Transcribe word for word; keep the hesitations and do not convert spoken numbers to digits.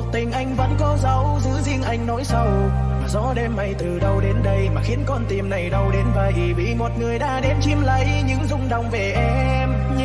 tình anh vẫn có dấu, giữ riêng anh nỗi sầu. Mà gió đêm mây từ đâu đến đây mà khiến con tim này đau đến vậy, vì một người đã đến chiếm lấy những rung động về em.